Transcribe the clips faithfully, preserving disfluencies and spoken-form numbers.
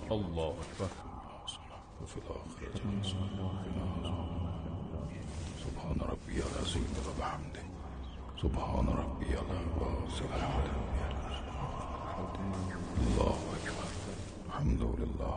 الله اکبر. وفي الآخرة سبحان ربي العظيم وبحمده سبحان ربي العظيم. الله اکبر. الحمد لله.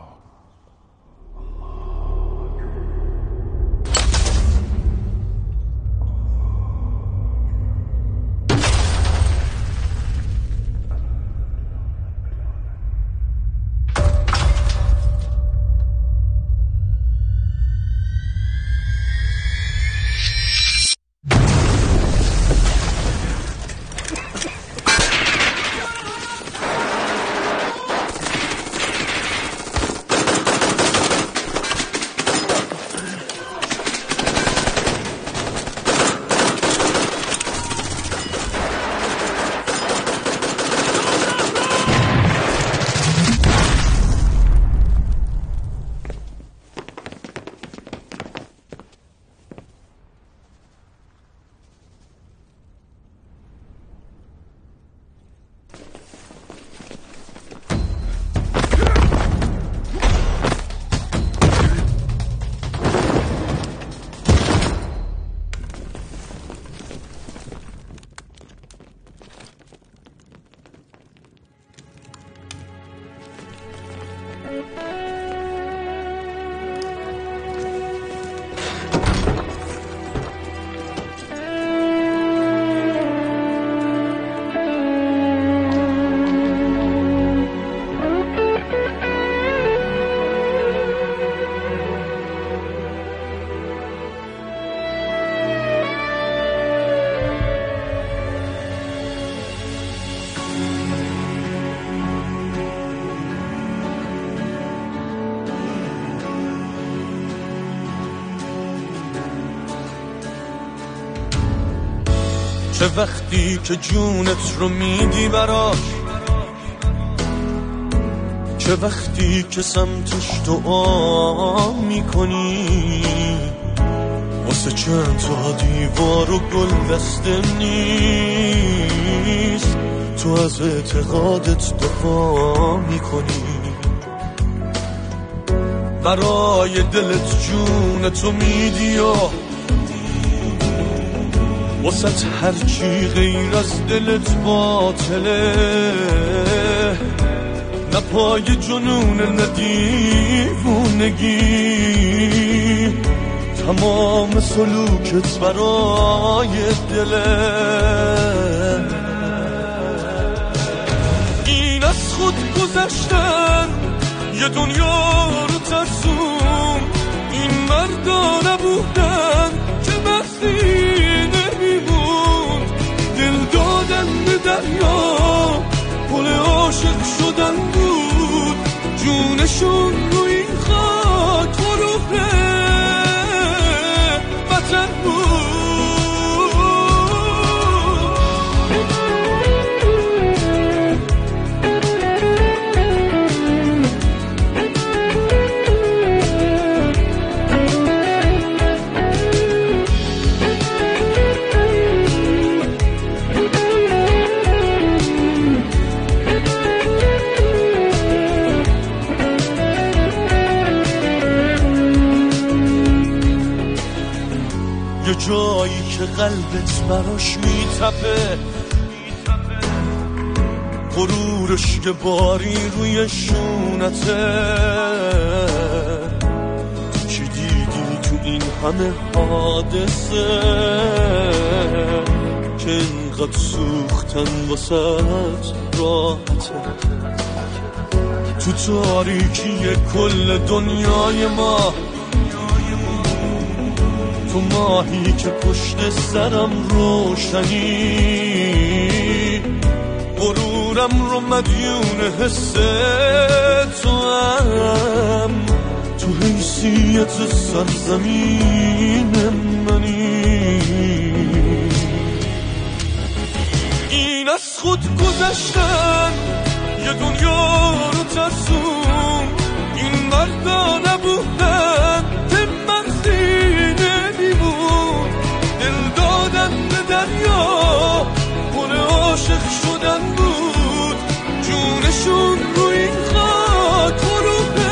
چه وقتی که جونت رو میدی براش، چه وقتی که سمتش دعا میکنی، واسه چند تا دیوار و گل دسته نیست، تو از اعتقادت دفاع میکنی، برای دلت جونتو میدی و واسه هرچی غیر از دلت باطله، نه پای جنون نه دیوونگی، تمام سلوکت برای دله. این از خود گذشتن یه دنیا رو ترسون، این مردا نبودن که بستی دریا پل عاشق شدن بود، جونشون رو این خاک غروب وطن بود. یه جایی که قلبت براش میتپه، غرورش یه باری روی شونته، تو چی دیدی تو این همه حادثه که اینقدر سوختن واسه راحته، تو تاریکی کل دنیای ما، تو ماهی که پشت سرم روشنی، غرورم رو مدیون حس تو هم، تو حیثیت سرزمین منی. این از خود گذشتن یه دنیا رو ترسون، این مردا نبودن که مرسی نمیمون، دل دادن به دریا پل عاشق شدن بود، جونشون رو این خاک غروب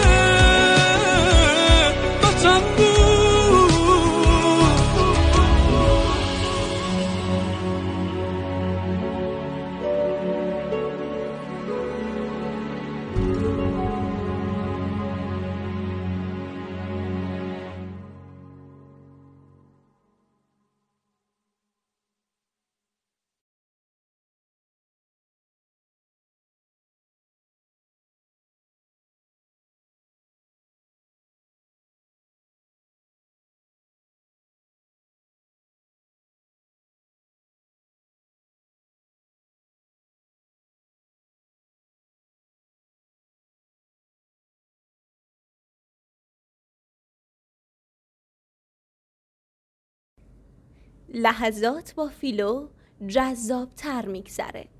لحظات با فیلو جذاب تر میگذره.